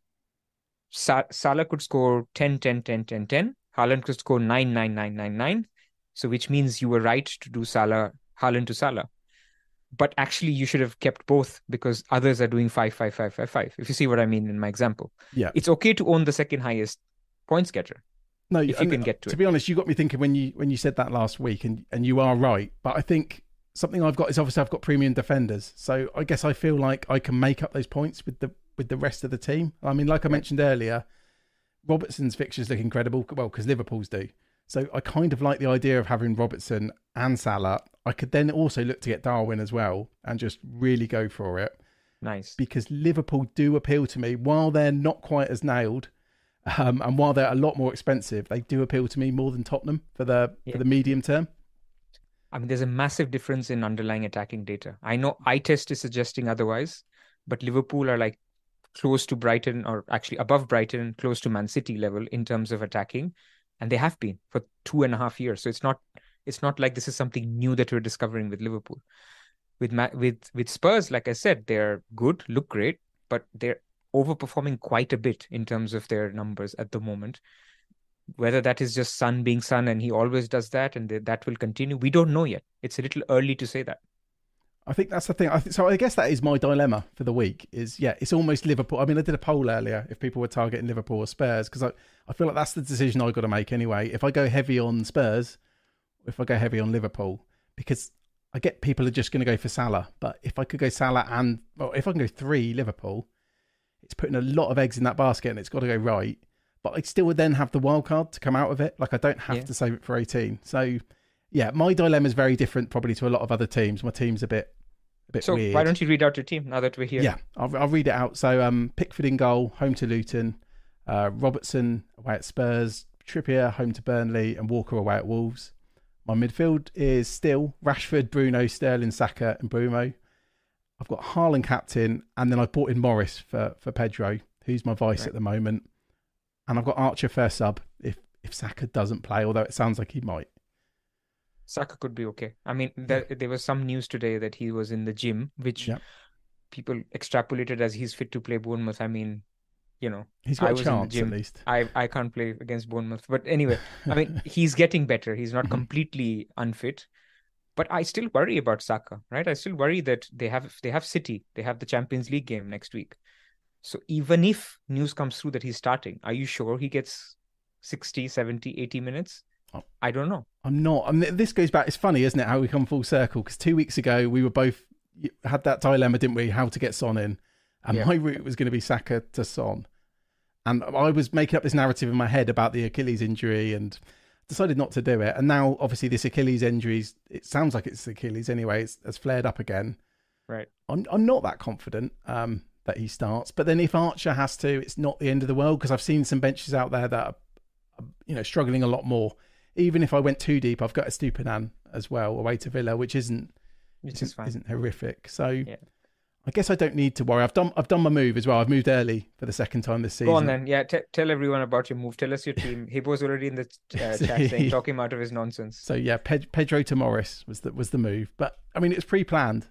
Sa- Salah could score ten, ten, ten, ten, ten. Haaland could score nine, nine, nine, nine, nine. So which means you were right to do Salah, Haaland to Salah. But actually, you should have kept both because others are doing five, five, five, five, five. If you see what I mean in my example. Yeah. It's okay to own the second highest points getter. No, if you can get to, to it. be honest, you got me thinking when you when you said that last week, and, and you are right. But I think something I've got is obviously I've got premium defenders, so I guess I feel like I can make up those points with the with the rest of the team. I mean, like I mentioned earlier, Robertson's fixtures look incredible. Well, because Liverpool's do. So I kind of like the idea of having Robertson and Salah. I could then also look to get Darwin as well and just really go for it. Nice, because Liverpool do appeal to me while they're not quite as nailed. Um, and while they're a lot more expensive, they do appeal to me more than Tottenham for the yeah. for the medium term. I mean, there's a massive difference in underlying attacking data. I know eye test is suggesting otherwise, but Liverpool are like close to Brighton, or actually above Brighton, close to Man City level in terms of attacking, and they have been for two and a half years. So it's not it's not like this is something new that we're discovering with Liverpool. With with with Spurs, like I said, they're good, look great, but they're overperforming quite a bit in terms of their numbers at the moment. Whether that is just Son being Son and he always does that and that will continue, we don't know yet. It's a little early to say that. I think that's the thing. I th- so I guess that is my dilemma for the week is, yeah, it's almost Liverpool. I mean, I did a poll earlier if people were targeting Liverpool or Spurs, because I, I feel like that's the decision I've got to make anyway. If I go heavy on Spurs, if I go heavy on Liverpool, because I get people are just going to go for Salah. But if I could go Salah and, well, if I can go three Liverpool, it's putting a lot of eggs in that basket and it's got to go right. But I still would then have the wild card to come out of it. Like I don't have yeah. to save it for eighteen. So yeah, my dilemma is very different probably to a lot of other teams. My team's a bit, a bit so weird. Why don't you read out your team now that we're here? Yeah, I'll, I'll read it out. So um, Pickford in goal, home to Luton. Uh, Robertson away at Spurs. Trippier home to Burnley, and Walker away at Wolves. My midfield is still Rashford, Bruno, Sterling, Saka, and Bruno. I've got Haaland captain, and then I brought in Morris for, for Pedro, who's my vice right. at the moment. And I've got Archer first sub if, if Saka doesn't play, although it sounds like he might. Saka could be okay. I mean, there, there was some news today that he was in the gym, which yeah. people extrapolated as he's fit to play Bournemouth. I mean, you know, he's got I a was chance in the gym. At least. I, I can't play against Bournemouth. But anyway, I mean, he's getting better. He's not completely unfit. But I still worry about Saka, right? I still worry that they have they have City, they have the Champions League game next week. So even if news comes through that he's starting, are you sure he gets sixty, seventy, eighty minutes? Oh, I don't know. I'm not. I mean, this goes back. It's funny, isn't it, how we come full circle? Because two weeks ago, we were both had that dilemma, didn't we? How to get Son in. And yeah. my route was going to be Saka to Son. And I was making up this narrative in my head about the Achilles injury and decided not to do it. And now, obviously, this Achilles injury, it sounds like it's Achilles anyway. It's, it's flared up again. Right. I'm I'm not that confident um, that he starts. But then if Archer has to, it's not the end of the world, because I've seen some benches out there that are, you know, struggling a lot more. Even if I went too deep, I've got a Stupinan as well away to Villa, which isn't which isn't, is fine. isn't horrific. So yeah. I guess I don't need to worry. I've done I've done my move as well. I've moved early for the second time this season. Go on then. Yeah, t- tell everyone about your move. Tell us your team. Hibbo's already in the uh, chat saying, talk him out of his nonsense. So yeah, Pe- Pedro to Morris was the, was the move. But I mean, it's pre-planned.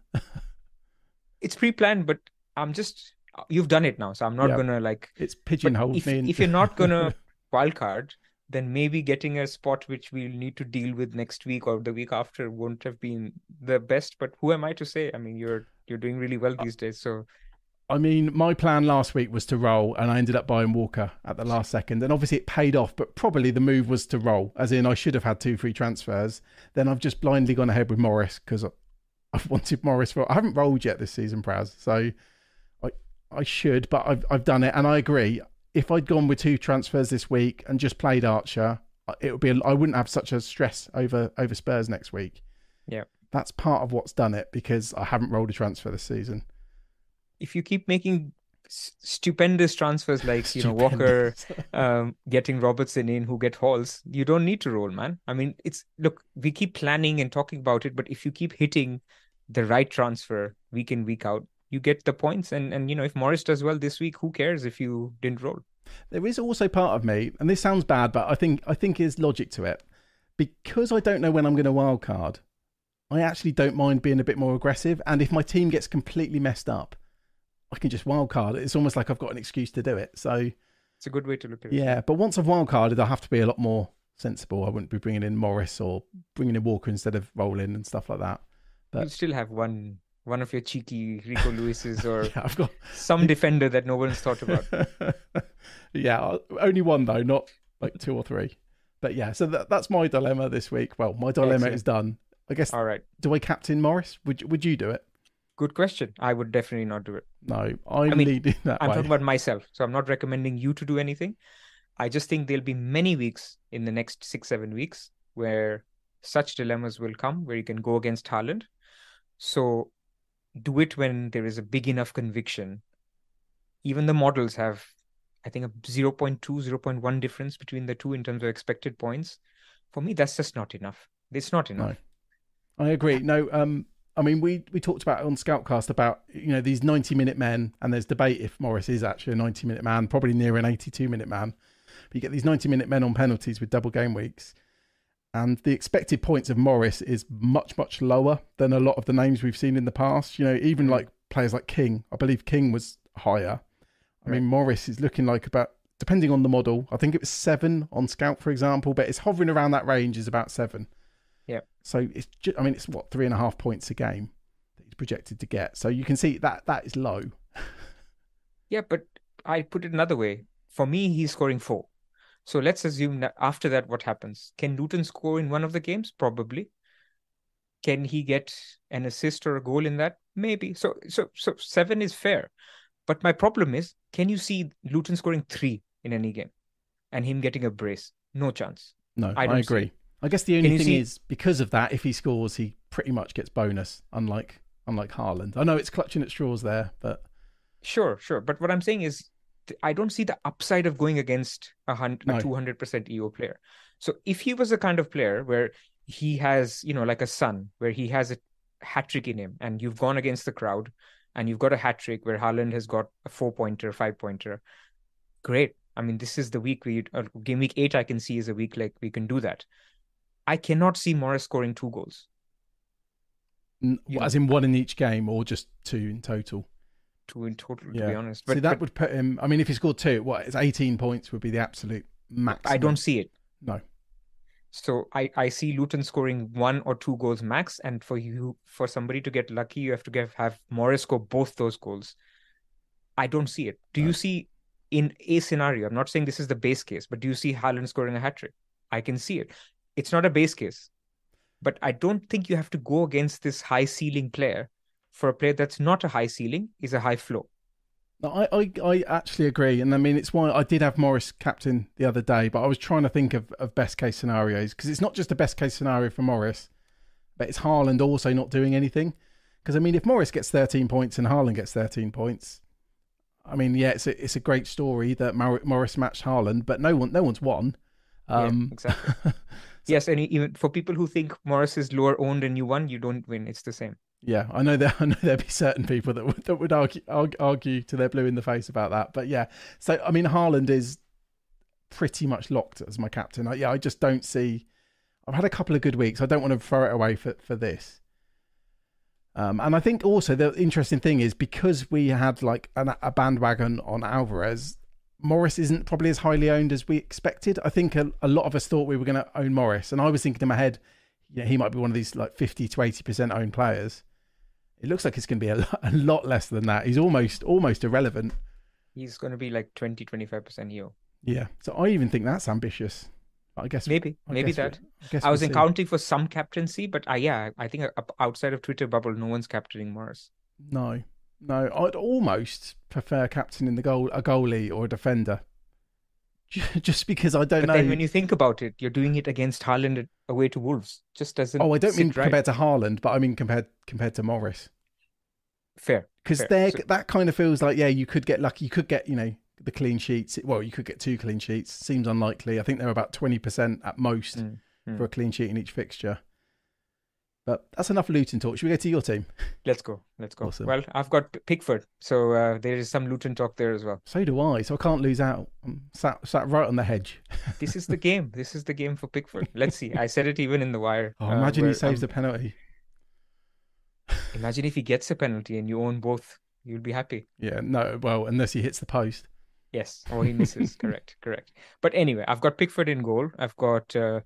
It's pre-planned, but I'm just, you've done it now. So I'm not yeah. going to like. It's pigeonholed if, me. In... if you're not going to wildcard, then maybe getting a spot which we'll need to deal with next week or the week after won't have been the best. But who am I to say? I mean, you're you're doing really well these days. So, I mean, my plan last week was to roll, and I ended up buying Walker at the last second. And obviously it paid off, but probably the move was to roll, as in I should have had two free transfers. Then I've just blindly gone ahead with Morris because I've wanted Morris for... I haven't rolled yet this season, Praz. So I I should, but I've I've done it. And I agree. If I'd gone with two transfers this week and just played Archer, it would be. A, I wouldn't have such a stress over over Spurs next week. Yeah, that's part of what's done it, because I haven't rolled a transfer this season. if you keep making stupendous transfers like you know Walker, um, getting Robertson in, who get hauls, you don't need to roll, man. I mean, it's look, we keep planning and talking about it, but if you keep hitting the right transfer week in, week out, you get the points. And and you know, if Morris does well this week, who cares if you didn't roll? There is also part of me, and this sounds bad, but I think I think there's logic to it, because I don't know when I'm going to wild card. I actually don't mind being a bit more aggressive, and if my team gets completely messed up, I can just wildcard it. It's almost like I've got an excuse to do it. So it's a good way to look at it. Yeah, but once I've wildcarded, I have to be a lot more sensible. I wouldn't be bringing in Morris or bringing in Walker instead of rolling and stuff like that. But you still have one one of your cheeky Rico Lewis's or yeah, I've got some defender that no one's thought about. Yeah, only one though, not like two or three. But yeah, so that, that's my dilemma this week. Well, my dilemma Excellent. is done. I guess. All right. Do I captain Morris? Would Would you do it? Good question. I would definitely not do it. No, I'm I mean, leading that I'm way. talking about myself, so I'm not recommending you to do anything. I just think there'll be many weeks in the next six, seven weeks where such dilemmas will come, where you can go against Haaland. So do it when there is a big enough conviction. Even the models have, I think, a zero point two, zero point one difference between the two in terms of expected points. For me, that's just not enough. It's not enough. No, I agree. No, um, I mean, we, we talked about on Scoutcast about, you know, these ninety-minute men, and there's debate if Morris is actually a ninety-minute man, probably near an eighty-two-minute man. But you get these ninety-minute men on penalties with double game weeks. And the expected points of Morris is much, much lower than a lot of the names we've seen in the past. You know, even like players like King, I believe King was higher. I right. mean, Morris is looking like about, depending on the model, I think it was seven on Scout, for example, but it's hovering around that range, is about seven. Yeah. So it's just, I mean, it's what, three and a half points a game that he's projected to get. So you can see that that is low. Yeah, but I put it another way. For me, he's scoring four. So let's assume that after that, what happens? Can Luton score in one of the games? Probably. Can he get an assist or a goal in that? Maybe. So so so seven is fair. But my problem is, can you see Luton scoring three in any game and him getting a brace? No chance. No, I, don't I agree. I guess the only thing see... is, because of that, if he scores, he pretty much gets bonus, unlike unlike Haaland. I know it's clutching at straws there, but... Sure, sure. But what I'm saying is, I don't see the upside of going against a, hun- no. a two hundred percent E O player. So if he was the kind of player where he has, you know, like a Son, where he has a hat-trick in him, and you've gone against the crowd, and you've got a hat-trick where Haaland has got a four-pointer, five-pointer, great. I mean, this is the week, we uh, game week eight I can see is a week like we can do that. I cannot see Morris scoring two goals. N- as in one in each game, or just two in total? Two in total, yeah. to be honest. But See, that but, would put him, I mean, if he scored two, what, it's eighteen points would be the absolute maximum. I don't see it. No. So I, I see Luton scoring one or two goals max, and for you, for somebody to get lucky, you have to get, have Morris score both those goals. I don't see it. Do no. you see, in a scenario, I'm not saying this is the base case, but do you see Haaland scoring a hat-trick? I can see it. It's not a base case, but I don't think you have to go against this high ceiling player for a player that's not a high ceiling, is a high flow. No, I, I, I actually agree. And I mean, it's why I did have Morris captain the other day, but I was trying to think of, of best case scenarios, because it's not just a best case scenario for Morris, but it's Haaland also not doing anything. Because I mean, if Morris gets thirteen points and Haaland gets thirteen points, I mean, yeah, it's a, it's a great story that Morris matched Haaland, but no one, no one's won. Um, yeah, exactly. so, yes, and even for people who think Morris is lower owned and you won, you don't win. It's the same. Yeah, I know that. I know there'd be certain people that would that would argue argue to their blue in the face about that. But yeah, so I mean, Haaland is pretty much locked as my captain. I, yeah, I just don't see. I've had a couple of good weeks. I don't want to throw it away for for this. Um, and I think also the interesting thing is, because we had like an, a bandwagon on Alvarez, Morris isn't probably as highly owned as we expected. I think a, a lot of us thought we were going to own Morris, and I was thinking in my head, yeah, he might be one of these like fifty to eighty percent owned players. It looks like it's going to be a lot, a lot less than that. He's almost almost irrelevant. He's going to be like twenty, twenty-five percent E O. Yeah. So I even think that's ambitious. I guess maybe, I maybe guess that. I, guess I was we'll accounting for some captaincy, but I, yeah, I think outside of Twitter bubble, no one's captaining Morris. No, no. I'd almost prefer captaining the goal, a goalie or a defender. Just because I don't but know. Then when you think about it, you're doing it against Haaland away to Wolves. Just doesn't. Oh, I don't mean right. compared to Haaland, but I mean compared compared to Morris. Fair. because there so, that kind of feels like, yeah, you could get lucky. You could get, you know, the clean sheets. Well, you could get two clean sheets. Seems unlikely. I think they're about twenty percent at most mm, mm. for a clean sheet in each fixture. But that's enough Luton talk. Should we go to your team? Let's go. Let's go. Awesome. Well, I've got Pickford, so uh, there is some Luton talk there as well. So do I. So I can't lose out. I'm sat, sat right on the hedge. This is the game. This is the game for Pickford. Let's see. I said it even in the wire. Oh, imagine uh, he saves um, the penalty. Imagine if he gets a penalty and you own both. You'll be happy. Yeah, no, well, unless he hits the post. Yes, or he misses. correct, correct. But anyway, I've got Pickford in goal. I've got uh,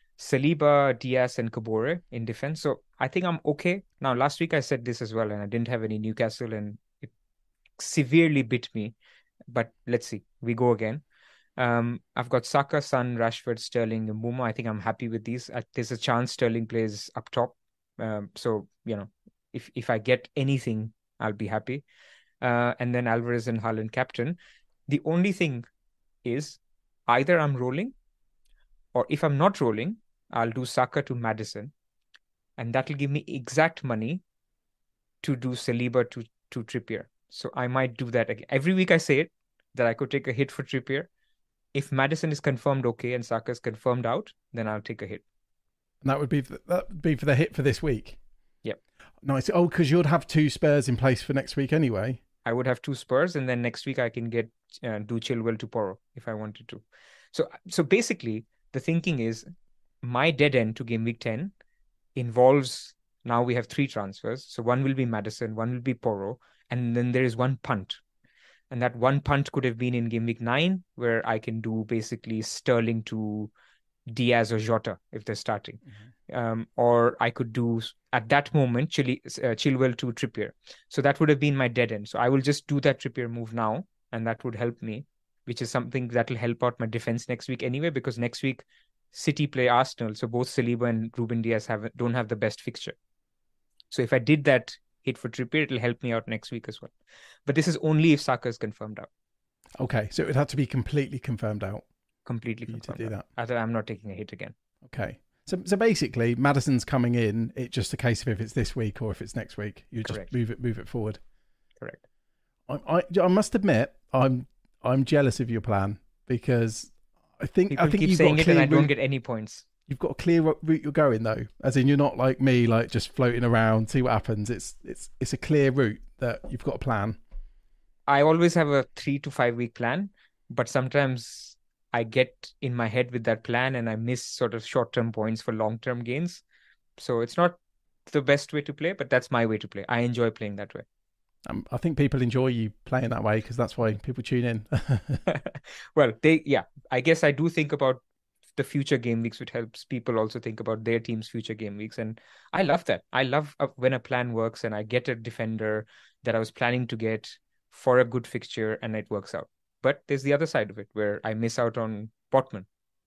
Saliba, Diaz, and Kabore in defense. So I think I'm okay. Now, last week I said this as well, and I didn't have any Newcastle, and it severely bit me. But let's see. We go again. Um, I've got Saka, Son, Rashford, Sterling, and Mbeumo. I think I'm happy with these. Uh, there's a chance Sterling plays up top. Um, so, you know, if, if I get anything, I'll be happy. Uh, and then Alvarez and Haaland captain. The only thing is either I'm rolling, or if I'm not rolling, I'll do Saka to Maddison. And that'll give me exact money to do Saliba to, to Trippier. So I might do that again. Every week I say it, that I could take a hit for Trippier. If Maddison is confirmed okay and Saka is confirmed out, then I'll take a hit. And that would be that would be for the hit for this week? Yep. Nice. Oh, because you'd have two Spurs in place for next week anyway. I would have two Spurs, and then next week I can get uh, do Chilwell to Porro if I wanted to. So, so basically, the thinking is my dead end to game week ten involves, now we have three transfers. So one will be Maddison, one will be Porro, and then there is one punt. And that one punt could have been in game week nine, where I can do basically Sterling to Diaz or Jota if they're starting. Mm-hmm. Um, or I could do at that moment Chile, uh, Chilwell to Trippier. So that would have been my dead end. So I will just do that Trippier move now, and that would help me, which is something that will help out my defense next week anyway, because next week City play Arsenal. So both Saliba and Ruben Diaz have don't have the best fixture. So if I did that hit for Trippier, it'll help me out next week as well. But this is only if Saka is confirmed out. Okay, so it would have to be completely confirmed out. Completely confirmed to do out. that. Other, I'm not taking a hit again. Okay. So so basically, Maddison's coming in. It's just a case of if it's this week or if it's next week. You just Correct. move it move it forward. Correct. I, I I must admit, I'm I'm jealous of your plan, because I think People I think keep you've saying got a it clear and I don't route. get any points. You've got a clear route you're going though, as in you're not like me, like just floating around, see what happens. It's it's it's a clear route that you've got a plan. I always have a three to five week plan, but sometimes I get in my head with that plan and I miss sort of short term points for long term gains. So it's not the best way to play, but that's my way to play. I enjoy playing that way. Um, I think people enjoy you playing that way because that's why people tune in. Well, they yeah, I guess I do think about the future game weeks, which helps people also think about their team's future game weeks. And I love that. I love when a plan works and I get a defender that I was planning to get for a good fixture and it works out. But there's the other side of it where I miss out on Botman.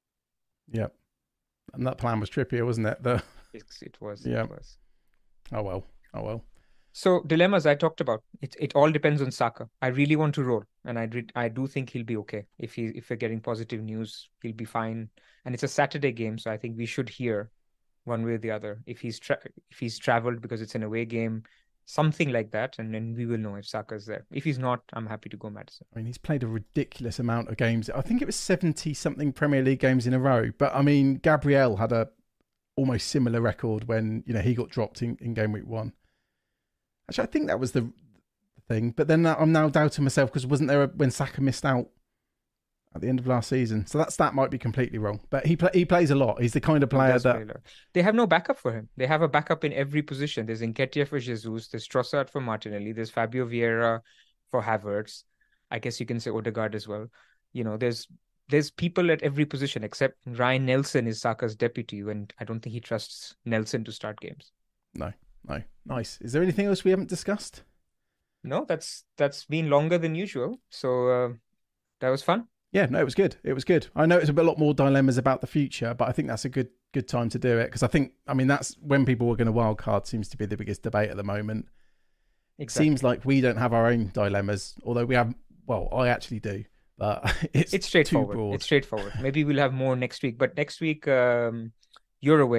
Yep. And that plan was Trippier, wasn't it? The... It was. Yeah. It was. Oh, well. Oh, well. So dilemmas I talked about. It it all depends on Saka. I really want to roll, and I re- I do think he'll be okay. If he if we're getting positive news, he'll be fine. And it's a Saturday game, so I think we should hear one way or the other. If he's tra- if he's traveled because it's an away game, something like that, and then we will know if Saka's there. If he's not, I'm happy to go Maddison. I mean, he's played a ridiculous amount of games. I think it was seventy something Premier League games in a row. But I mean, Gabriel had a almost similar record when, you know, he got dropped in, in game week one. Actually, I think that was the thing. But then I'm now doubting myself because wasn't there a, when Saka missed out at the end of last season? So that stat might be completely wrong. But he play, he plays a lot. He's the kind of player that... They have no backup for him. They have a backup in every position. There's Nketiah for Jesus. There's Trossard for Martinelli. There's Fabio Vieira for Havertz. I guess you can say Odegaard as well. You know, there's there's people at every position except Ryan Nelson is Saka's deputy, and I don't think he trusts Nelson to start games. No. No, nice. Is there anything else we haven't discussed? No, that's that's been longer than usual. So uh, that was fun. Yeah, no, it was good. It was good. I know it's a bit, a lot more dilemmas about the future, but I think that's a good good time to do it because I think, I mean, that's when people are going to wildcard seems to be the biggest debate at the moment. Exactly. It seems like we don't have our own dilemmas, although we have. Well, I actually do, but it's it's straightforward. Too broad. It's straightforward. Maybe we'll have more next week, but next week um, you're away.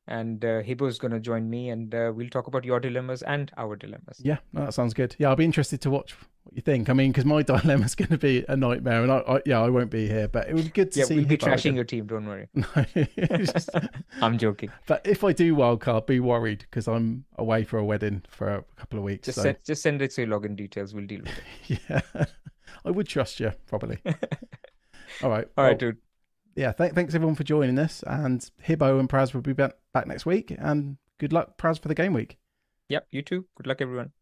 and uh, Hibbo's going to join me, and uh, we'll talk about your dilemmas and our dilemmas. Yeah, no, that sounds good. Yeah, I'll be interested to watch what you think. I mean, because my dilemma's going to be a nightmare, and I, I yeah, I won't be here, but it would be good to yeah, see. Yeah, we'll be Hibbo trashing again. your team. Don't worry. No, just... I'm joking. But if I do wildcard, be worried because I'm away for a wedding for a couple of weeks. Just so... send, just send it to your login details. We'll deal with it. Yeah, I would trust you probably. All right, all well, right, dude. Yeah, th- thanks everyone for joining us, and Hibbo and Praz will be back, back next week, and good luck, Praz, for the game week. Yep, you too. Good luck, everyone.